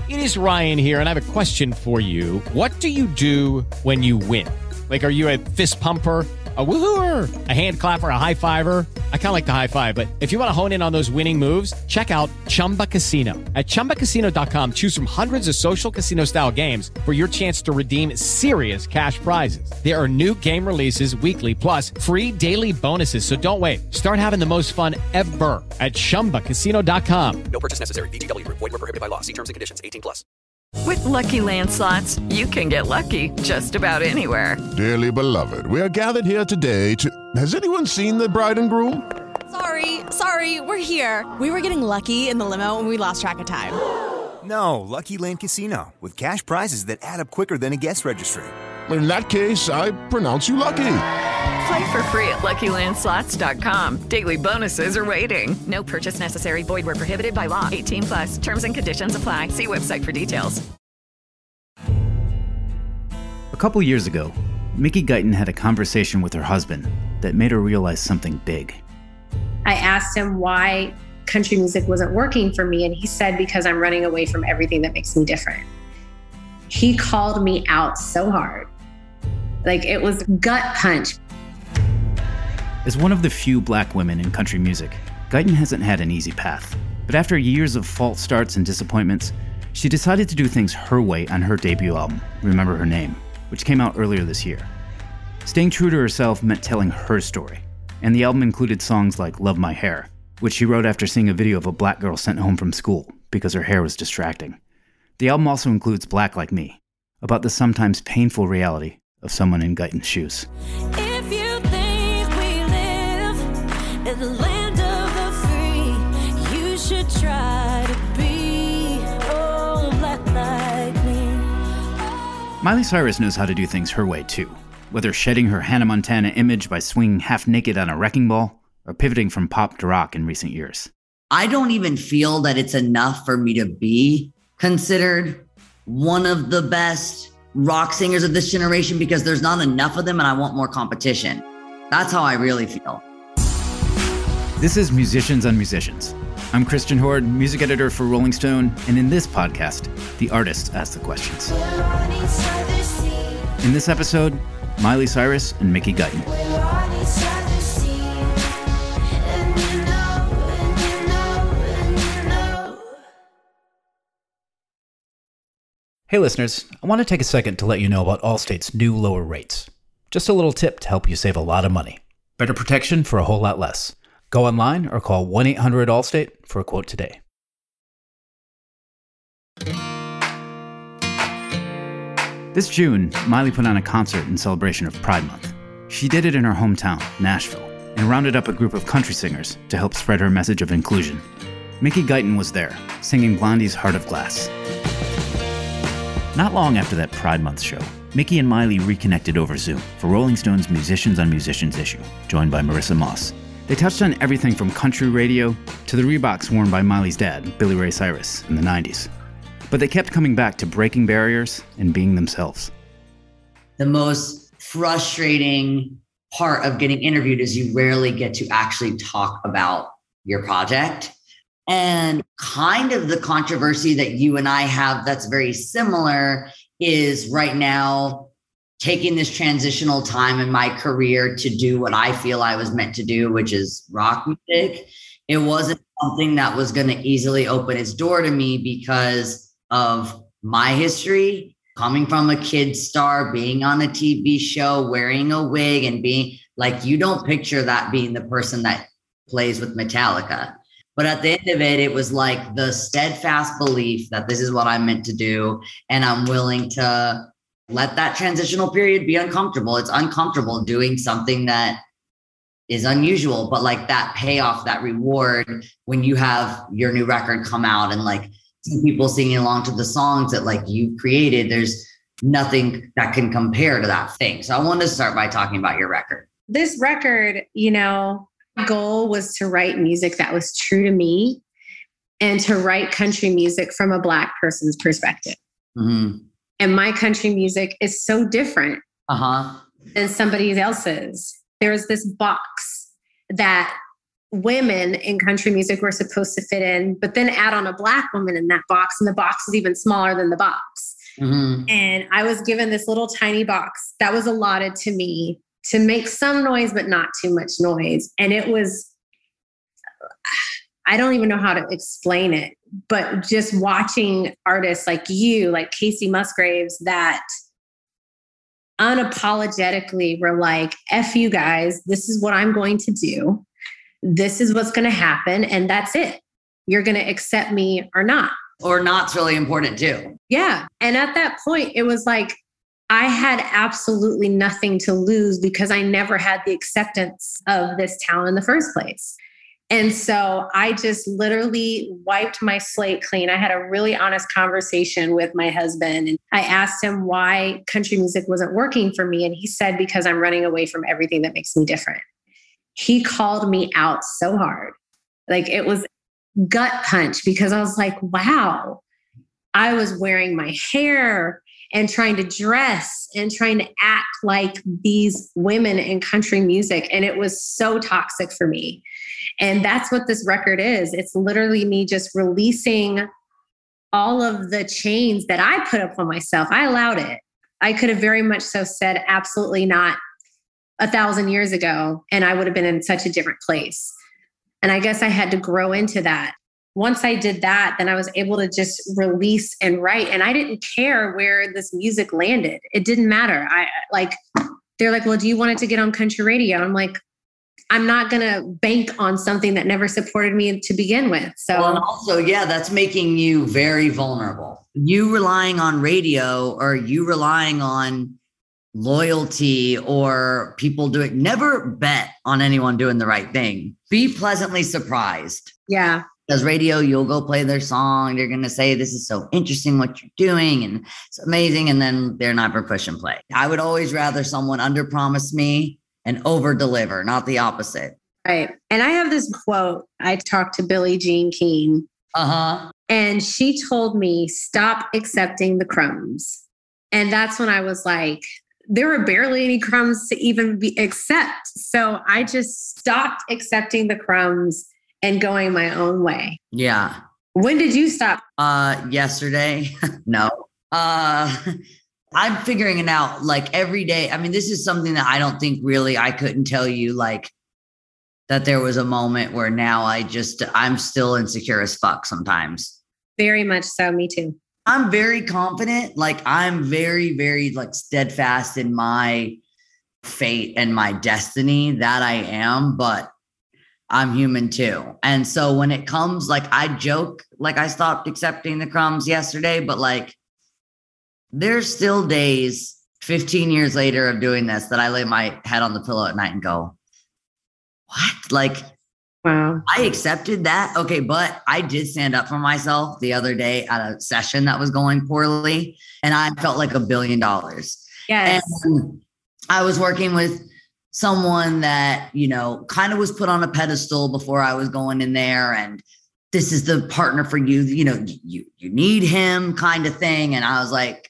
It is Ryan here, and I have a question for you. What do you do when you win? Like, are you a fist pumper, a woo-hooer, a hand clapper, a high fiver? I kind of like the high five, but if you want to hone in on those winning moves, check out Chumba Casino. At ChumbaCasino.com, choose from hundreds of social casino-style games for your chance to redeem serious cash prizes. There are new game releases weekly, plus free daily bonuses. So don't wait. Start having the most fun ever at ChumbaCasino.com. No purchase necessary. VGW Group. Void where prohibited by law. See terms and conditions. 18+. With Lucky Land Slots, you can get lucky just about anywhere. Dearly beloved, we are gathered here today to... Has anyone seen the bride and groom? Sorry, we're here. We were getting lucky in the limo and we lost track of time. No, Lucky Land Casino, with cash prizes that add up quicker than a guest registry. In that case, I pronounce you lucky. Play for free at LuckyLandSlots.com. Daily bonuses are waiting. No purchase necessary. Void where prohibited by law. 18+. Terms and conditions apply. See website for details. A couple years ago, Mickey Guyton had a conversation with her husband that made her realize something big. I asked him why country music wasn't working for me, and he said, because I'm running away from everything that makes me different. He called me out so hard. Like, it was gut punch. As one of the few black women in country music, Guyton hasn't had an easy path. But after years of false starts and disappointments, she decided to do things her way on her debut album, Remember Her Name, which came out earlier this year. Staying true to herself meant telling her story, and the album included songs like Love My Hair, which she wrote after seeing a video of a black girl sent home from school because her hair was distracting. The album also includes Black Like Me, about the sometimes painful reality of someone in Guyton's shoes. If you think we live in the land of the free, you should try to be black like me. Miley Cyrus knows how to do things her way too, whether shedding her Hannah Montana image by swinging half naked on a wrecking ball or pivoting from pop to rock in recent years. I don't even feel that it's enough for me to be considered one of the best rock singers of this generation because there's not enough of them and I want more competition. That's how I really feel. This is Musicians on Musicians. I'm Christian Horde, music editor for Rolling Stone, and in this podcast, the artists ask the questions. In this episode, Miley Cyrus and Mickey Guyton. Hey listeners, I want to take a second to let you know about Allstate's new lower rates. Just a little tip to help you save a lot of money. Better protection for a whole lot less. Go online or call 1-800-ALLSTATE for a quote today. This June, Miley put on a concert in celebration of Pride Month. She did it in her hometown, Nashville, and rounded up a group of country singers to help spread her message of inclusion. Mickey Guyton was there, singing Blondie's Heart of Glass. Not long after that Pride Month show, Mickey and Miley reconnected over Zoom for Rolling Stone's Musicians on Musicians issue, joined by Marissa Moss. They touched on everything from country radio to the Reeboks worn by Miley's dad, Billy Ray Cyrus, in the 90s. But they kept coming back to breaking barriers and being themselves. The most frustrating part of getting interviewed is you rarely get to actually talk about your project. And kind of the controversy that you and I have that's very similar is right now taking this transitional time in my career to do what I feel I was meant to do, which is rock music. It wasn't something that was going to easily open its door to me because of my history, coming from a kid star, being on a TV show, wearing a wig and being like, you don't picture that being the person that plays with Metallica. But at the end of it, it was like the steadfast belief that this is what I'm meant to do. And I'm willing to let that transitional period be uncomfortable. It's uncomfortable doing something that is unusual, but like that payoff, that reward when you have your new record come out and like see people singing along to the songs that like you created, there's nothing that can compare to that thing. So I want to start by talking about your record. This record, goal was to write music that was true to me and to write country music from a Black person's perspective. Mm-hmm. And my country music is so different than somebody else's. There was this box that women in country music were supposed to fit in, but then add on a Black woman in that box, and the box is even smaller than the box. Mm-hmm. And I was given this little tiny box that was allotted to me to make some noise, but not too much noise. And it was, I don't even know how to explain it, but just watching artists like you, like Casey Musgraves, that unapologetically were like, F you guys, this is what I'm going to do. This is what's going to happen. And that's it. You're going to accept me or not. Or not's really important too. Yeah. And at that point, it was like, I had absolutely nothing to lose because I never had the acceptance of this talent in the first place. And so I just literally wiped my slate clean. I had a really honest conversation with my husband, and I asked him why country music wasn't working for me. And he said, because I'm running away from everything that makes me different. He called me out so hard. Like, it was gut punch, because I was like, wow, I was wearing my hair and trying to dress and trying to act like these women in country music. And it was so toxic for me. And that's what this record is. It's literally me just releasing all of the chains that I put up on myself. I allowed it. I could have very much so said, absolutely not 1,000 years ago, and I would have been in such a different place. And I guess I had to grow into that. Once I did that, then I was able to just release and write. And I didn't care where this music landed. It didn't matter. They're like, well, do you want it to get on country radio? I'm like, I'm not going to bank on something that never supported me to begin with. So, well, and also, yeah, that's making you very vulnerable. You relying on radio, or you relying on loyalty or people doing, never bet on anyone doing the right thing. Be pleasantly surprised. Yeah. Because radio, you'll go play their song. They're going to say, this is so interesting what you're doing, and it's amazing. And then they're not for push and play. I would always rather someone underpromise me and over-deliver, not the opposite. Right. And I have this quote. I talked to Billie Jean King. Uh-huh. And she told me, stop accepting the crumbs. And that's when I was like, there were barely any crumbs to even accept. So I just stopped accepting the crumbs and going my own way. Yeah. When did you stop? Yesterday. No. I'm figuring it out like every day. I mean, this is something that I don't think really, I couldn't tell you like that there was a moment where now I'm still insecure as fuck sometimes. Very much so. Me too. I'm very confident. Like, I'm very, very like steadfast in my fate and my destiny, that I am, but I'm human too. And so when it comes, like, I joke, like I stopped accepting the crumbs yesterday, but like, there's still days 15 years later of doing this that I lay my head on the pillow at night and go, what? Like, wow, I accepted that. Okay. But I did stand up for myself the other day at a session that was going poorly, and I felt like $1 billion. Yes. And I was working with someone that, you know, kind of was put on a pedestal before I was going in there, and this is the partner for you, you know, you need him kind of thing. And I was like,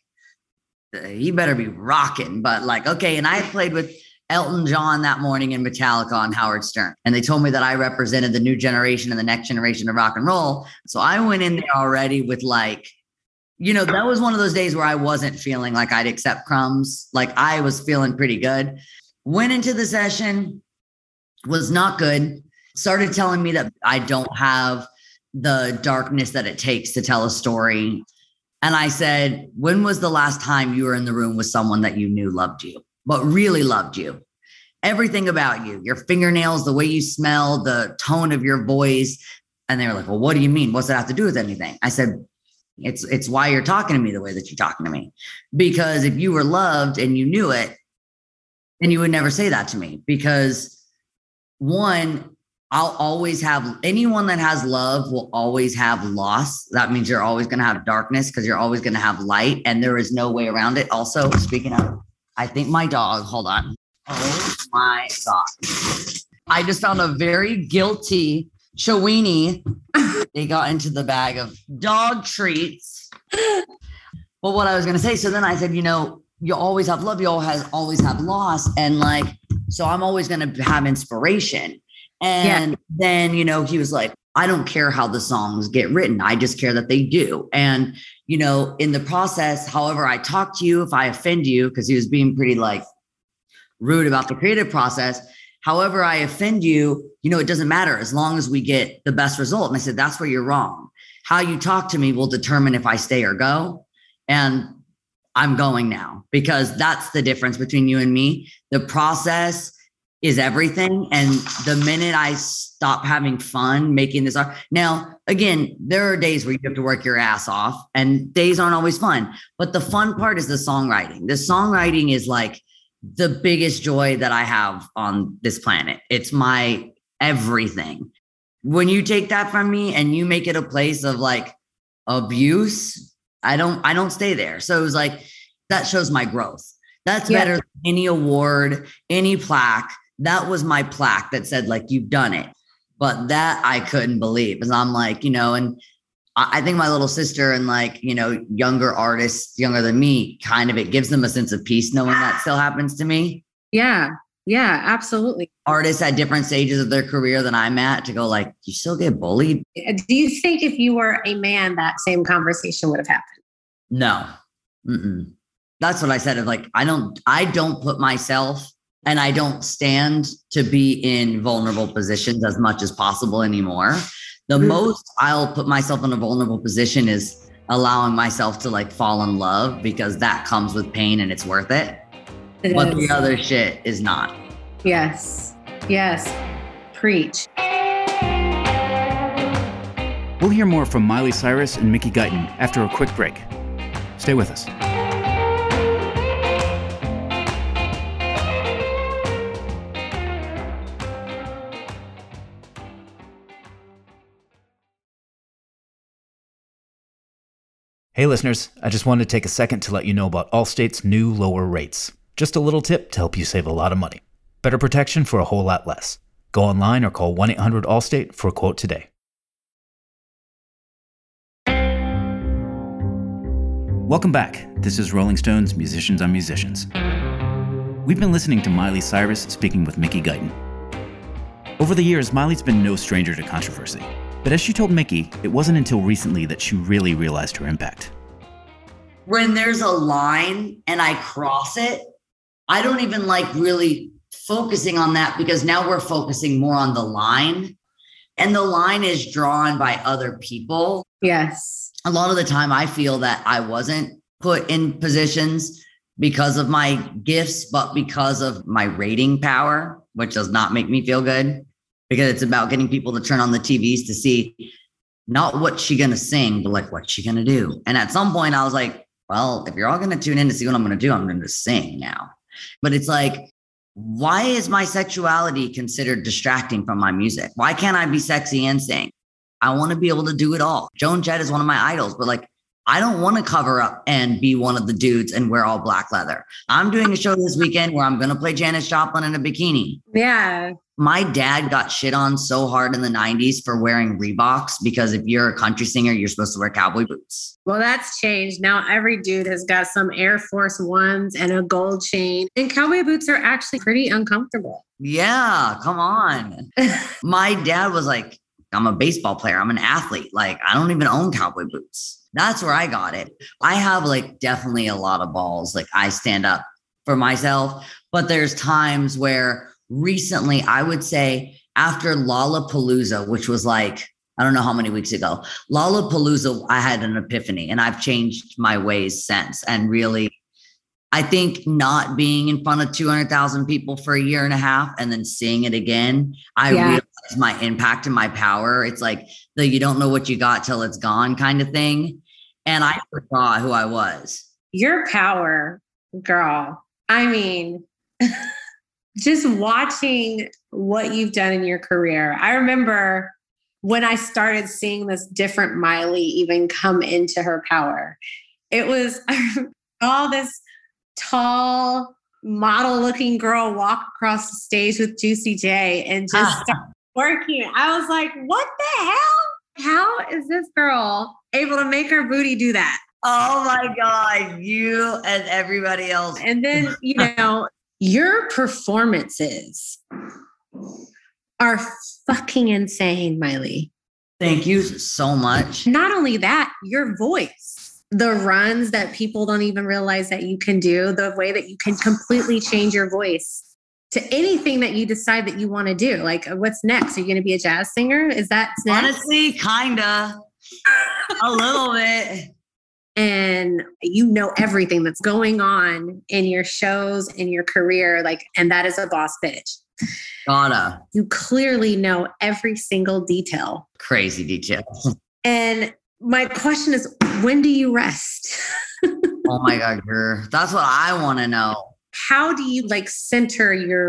he better be rocking. But like, okay. And I had played with Elton John that morning in Metallica on Howard Stern, and they told me that I represented the new generation and the next generation of rock and roll. So I went in there already with like, you know, that was one of those days where I wasn't feeling like I'd accept crumbs. Like, I was feeling pretty good. Went into the session, was not good. Started telling me that I don't have the darkness that it takes to tell a story. And I said, when was the last time you were in the room with someone that you knew loved you, but really loved you? Everything about you, your fingernails, the way you smell, the tone of your voice. And they were like, well, what do you mean? What's that have to do with anything? I said, it's why you're talking to me the way that you're talking to me. Because if you were loved and you knew it, then you would never say that to me. Because one, I'll always have, anyone that has love will always have loss. That means you're always going to have darkness, because you're always going to have light, and there is no way around it. Also, speaking of, I think my dog, hold on. Oh my God. I just found a very guilty Chewini. They got into the bag of dog treats. Well, what I was going to say. So then I said, you know, you always have love. You always have loss. And like, so I'm always going to have inspiration. And then, he was like, I don't care how the songs get written. I just care that they do. And, in the process, however I talk to you, if I offend you, because he was being pretty like rude about the creative process, however I offend you, it doesn't matter as long as we get the best result. And I said, that's where you're wrong. How you talk to me will determine if I stay or go. And I'm going now, because that's the difference between you and me. The process is everything. And the minute I stop having fun making this art, now, again, there are days where you have to work your ass off and days aren't always fun. But the fun part is the songwriting. The songwriting is like the biggest joy that I have on this planet. It's my everything. When you take that from me and you make it a place of like abuse, I don't stay there. So it was like, that shows my growth. That's better than any award, any plaque. That was my plaque that said like, you've done it. But that I couldn't believe. And I'm like, and I think my little sister and like, younger artists, younger than me, kind of, it gives them a sense of peace knowing that still happens to me. Yeah. Yeah, absolutely. Artists at different stages of their career than I'm at, to go like, you still get bullied. Do you think if you were a man, that same conversation would have happened? No. Mm-mm. That's what I said. Of like, I don't put myself, and I don't stand to be in vulnerable positions as much as possible anymore. The most I'll put myself in a vulnerable position is allowing myself to like fall in love, because that comes with pain and it's worth it. But the other shit is not. Yes. Yes. Preach. We'll hear more from Miley Cyrus and Mickey Guyton after a quick break. Stay with us. Hey listeners, I just wanted to take a second to let you know about Allstate's new lower rates. Just a little tip to help you save a lot of money. Better protection for a whole lot less. Go online or call 1-800-ALLSTATE for a quote today. Welcome back. This is Rolling Stone's Musicians on Musicians. We've been listening to Miley Cyrus speaking with Mickey Guyton. Over the years, Miley's been no stranger to controversy. But as she told Mickey, it wasn't until recently that she really realized her impact. When there's a line and I cross it, I don't even like really focusing on that, because now we're focusing more on the line, and the line is drawn by other people. Yes. A lot of the time I feel that I wasn't put in positions because of my gifts, but because of my rating power, which does not make me feel good, because it's about getting people to turn on the TVs to see not what she's going to sing, but like what she's going to do. And at some point I was like, well, if you're all going to tune in to see what I'm going to do, I'm going to sing now. But it's like, why is my sexuality considered distracting from my music? Why can't I be sexy and sing? I want to be able to do it all. Joan Jett is one of my idols, but like, I don't want to cover up and be one of the dudes and wear all black leather. I'm doing a show this weekend where I'm going to play Janis Joplin in a bikini. Yeah. My dad got shit on so hard in the 90s for wearing Reeboks, because if you're a country singer, you're supposed to wear cowboy boots. Well, that's changed. Now every dude has got some Air Force Ones and a gold chain. And cowboy boots are actually pretty uncomfortable. Yeah, come on. My dad was like, I'm a baseball player. I'm an athlete. Like, I don't even own cowboy boots. That's where I got it. I have like definitely a lot of balls. Like, I stand up for myself, but there's times where recently, I would say after Lollapalooza, which was like, I don't know how many weeks ago, Lollapalooza, I had an epiphany, and I've changed my ways since. And really, I think not being in front of 200,000 people for a year and a half and then seeing it again, I realized my impact and my power. It's like the you don't know what you got till it's gone kind of thing. And I forgot who I was. Your power, girl. I mean, just watching what you've done in your career. I remember when I started seeing this different Miley even come into her power. It was all this tall, model-looking girl walk across the stage with Juicy J and just start working. I was like, what the hell? How is this girl able to make her booty do that? Oh my God, you and everybody else. And then, your performances, are fucking insane, Miley. Thank you so much. Not only that, your voice, the runs that people don't even realize that you can do, the way that you can completely change your voice to anything that you decide that you want to do. Like, what's next? Are you going to be a jazz singer? Is that next? Honestly, kinda. A little bit. And you know everything that's going on in your shows, in your career, like, and that is a boss bitch. Gotta. You clearly know every single detail. Crazy details. And my question is, when do you rest? Oh my God, girl. That's what I want to know. How do you like center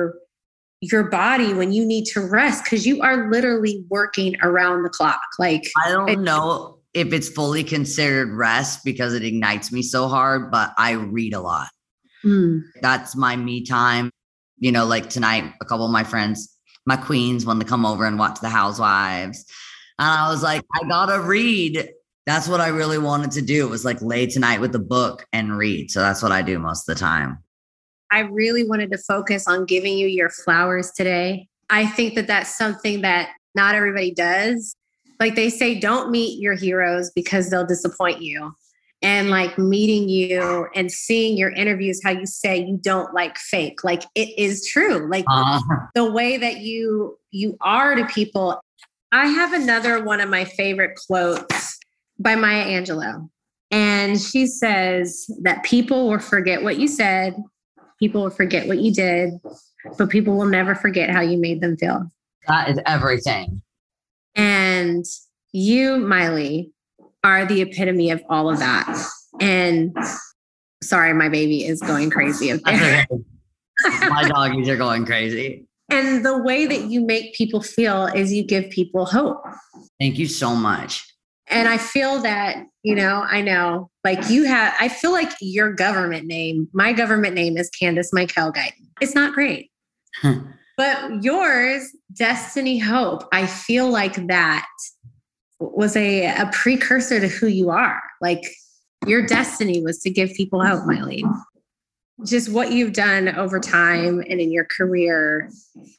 your body when you need to rest? Because you are literally working around the clock. Like, I don't know if it's fully considered rest because it ignites me so hard, but I read a lot. That's my me time. You know, like tonight, a couple of my friends, my queens, wanted to come over and watch The Housewives. And I was like, I gotta read. That's what I really wanted to do. It was like lay tonight with the book and read. So that's what I do most of the time. I really wanted to focus on giving you your flowers today. I think that that's something that not everybody does. Like they say, don't meet your heroes because they'll disappoint you. And like meeting you and seeing your interviews, how you say you don't like fake, like it is true. Like the way that you are to people. I have another one of my favorite quotes by Maya Angelou. And she says that people will forget what you said. People will forget what you did, but people will never forget how you made them feel. That is everything. And you, Miley, are the epitome of all of that. And sorry, my baby is going crazy up there. My doggies are going crazy. And the way that you make people feel is you give people hope. Thank you so much. And I feel that, you know, I know, like I feel like your government name, my government name is Candace Michael Guyton. It's not great. But yours, Destiny Hope, I feel like that was a precursor to who you are. Like your destiny was to give people hope, Miley. Just what you've done over time and in your career,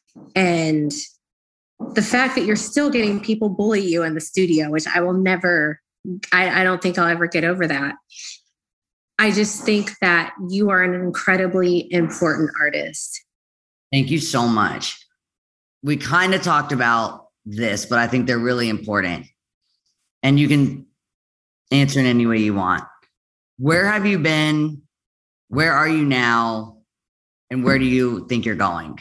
and the fact that you're still getting people bully you in the studio, which I will never, I don't think I'll ever get over that. I just think that you are an incredibly important artist. Thank you so much. We kind of talked about this, but I think they're really important. And you can answer in any way you want. Where have you been? Where are you now? And where do you think you're going?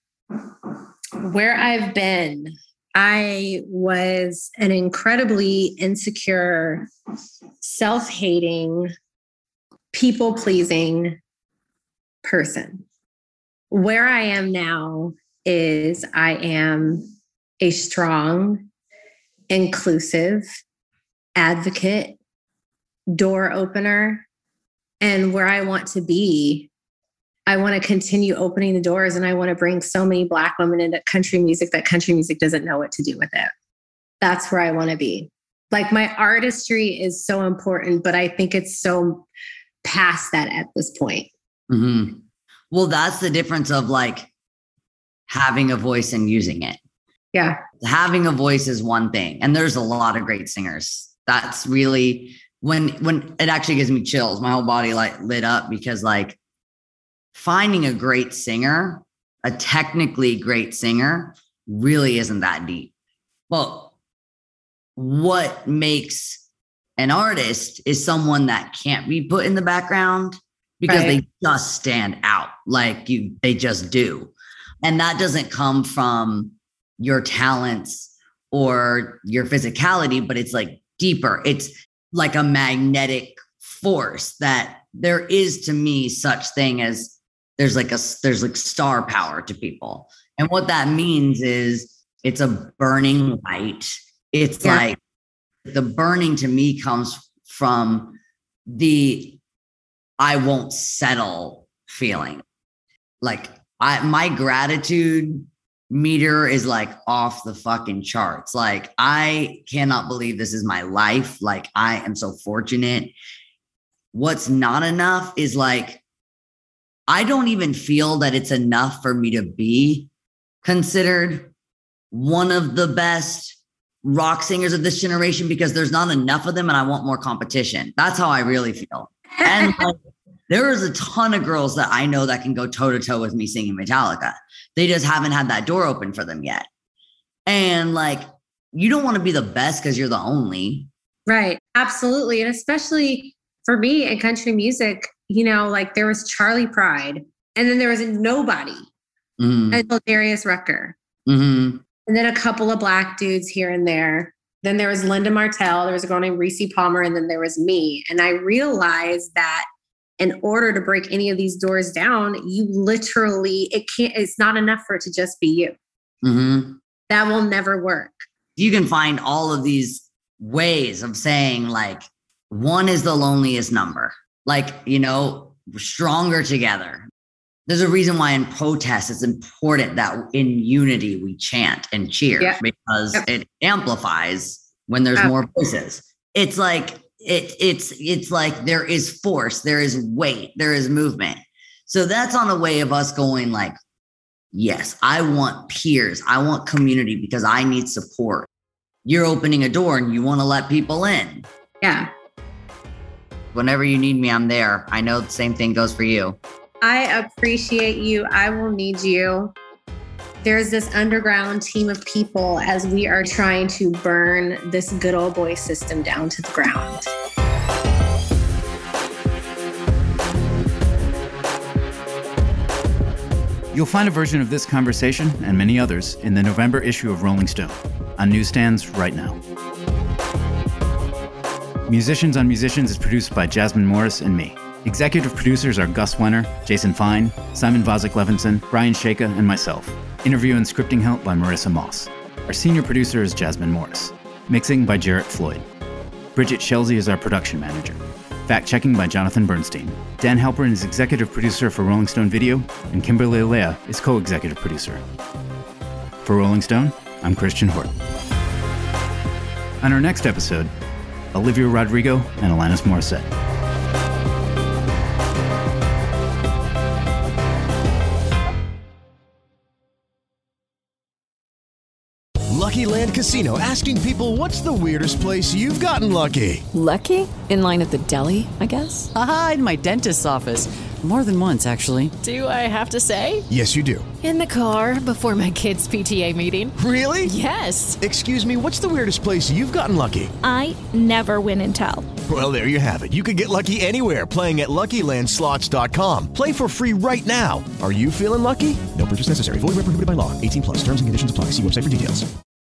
Where I've been, I was an incredibly insecure, self-hating, people-pleasing person. Where I am now is I am a strong, inclusive advocate, door opener, and where I want to be, I want to continue opening the doors, and I want to bring so many Black women into country music that country music doesn't know what to do with it. That's where I want to be. Like my artistry is so important, but I think it's so past that at this point. Mm-hmm. Well, that's the difference of like having a voice and using it. Yeah. Having a voice is one thing. And there's a lot of great singers. That's really when it actually gives me chills. My whole body like lit up because like finding a great singer, a technically great singer really isn't that deep. But what makes an artist is someone that can't be put in the background because they just stand out like they just do. And that doesn't come from your talents or your physicality, but it's like deeper. It's like a magnetic force that there is to me such thing as there's like star power to people. And what that means is it's a burning light. It's like the burning to me comes from the I won't settle feeling. Like my gratitude meter is like off the fucking charts. Like I cannot believe this is my life. Like I am so fortunate. What's not enough is like, I don't even feel that it's enough for me to be considered one of the best rock singers of this generation because there's not enough of them and I want more competition. That's how I really feel. And like, there is a ton of girls that I know that can go toe to toe with me singing Metallica. They just haven't had that door open for them yet. And like, you don't want to be the best because you're the only. Right. Absolutely. And especially for me in country music, you know, like there was Charlie Pride and then there was nobody until Darius Rucker. And then a couple of Black dudes here and there. Then there was Linda Martell. There was a girl named Reese Palmer. And then there was me. And I realized that in order to break any of these doors down, you literally, it's not enough for it to just be you. That will never work. You can find all of these ways of saying like, one is the loneliest number. Like, you know, we're stronger together. There's a reason why in protest, it's important that in unity we chant and cheer because it amplifies when there's more voices. It's like, it's like there is force, there is weight, there is movement. So that's on a way of us going like, yes, I want peers. I want community because I need support. You're opening a door and you want to let people in. Yeah. Whenever you need me, I'm there. I know the same thing goes for you. I appreciate you. I will need you. There's this underground team of people as we are trying to burn this good old boy system down to the ground. You'll find a version of this conversation and many others in the November issue of Rolling Stone, on newsstands right now. Musicians on Musicians is produced by Jasmine Morris and me. Executive producers are Gus Wenner, Jason Fine, Simon Vozik-Levinson, Brian Shaka, and myself. Interview and scripting help by Marissa Moss. Our senior producer is Jasmine Morris. Mixing by Jarrett Floyd. Bridget Shelsey is our production manager. Fact-checking by Jonathan Bernstein. Dan Halpern is executive producer for Rolling Stone Video, and Kimberly Alea is co-executive producer. For Rolling Stone, I'm Christian Hort. On our next episode, Olivia Rodrigo and Alanis Morissette. Lucky Land Casino, asking people, what's the weirdest place you've gotten lucky? Lucky? In line at the deli, I guess? Aha, in my dentist's office. More than once, actually. Do I have to say? Yes, you do. In the car before my kids' PTA meeting. Really? Yes. Excuse me, what's the weirdest place you've gotten lucky? I never win and tell. Well, there you have it. You can get lucky anywhere, playing at LuckyLandSlots.com. Play for free right now. Are you feeling lucky? No purchase necessary. Void where prohibited by law. 18+. Terms and conditions apply. See website for details.